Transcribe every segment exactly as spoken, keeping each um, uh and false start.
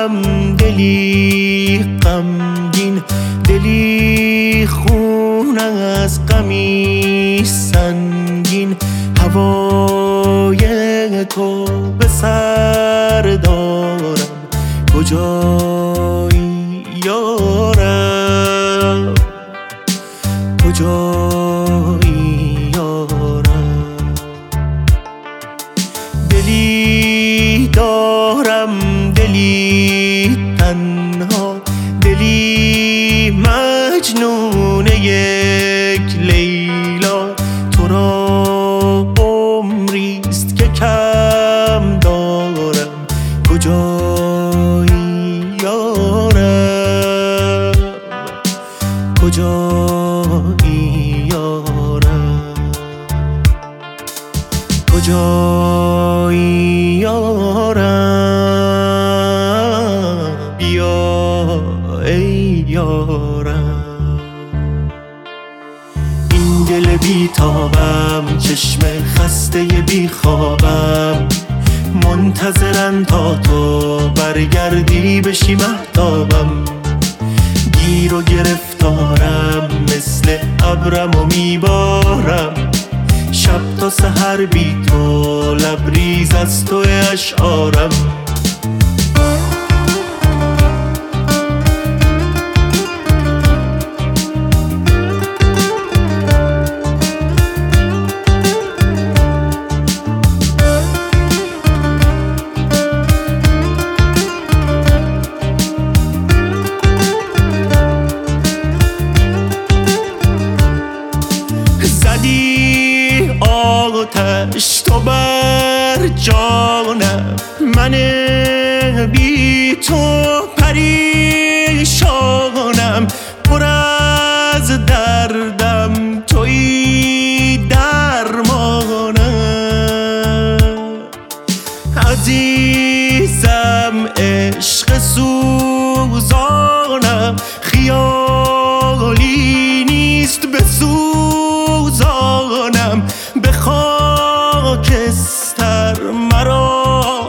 دارم دلی غمگین، دلی خون از غمی سنگین. هوای تو به سر دارم، کجایی یارم، کجایی یارم. دلی دارم دلی تنها، دلی مجنون یک لیلا. تو را عمریست که کم دارم، کجایی یارم، کجایی یارم، کجایی یارم. بیا ای یارم. این دل بی تابم، چشم خسته بی خوابم، منتظرن تا تو برگردی بشی مهتابم. گیر و گرفتارم، مثل ابرم و میبارم. شب تا سحر بی تو، لبریز از تو اشعارم. زدی آتش تو بر جانم، من بی تو پریشانم. پر از دردم تویی درمانم. عزیزم عشق سوزانم، خیالی نیست بسوزانم. به خاکستر مرا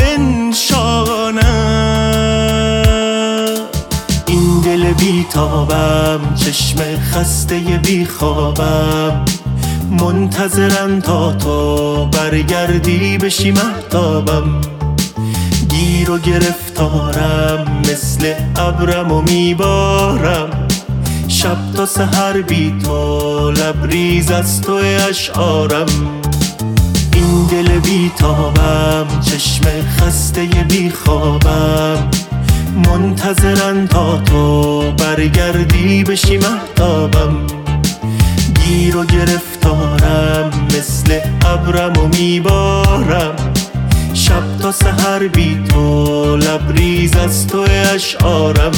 بنشانم. این دل بی تابم، چشم خسته بی خوابم، منتظرن تا تو برگردی بشی مهتابم. گیر و گرفتارم، مثل ابرم و میبارم. شب تا سحر بی تو، لبریز از تو اشعارم. این دل بی تابم، چشم خسته بی خوابم، منتظرن تا تو برگردی بشی مهتابم. گیر و گرفتارم، مثل ابرم و میبارم. شب تا سحر بی تو، لبریز از تو اشعارم.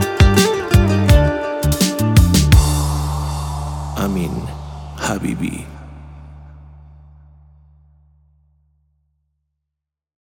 Amin Habibi.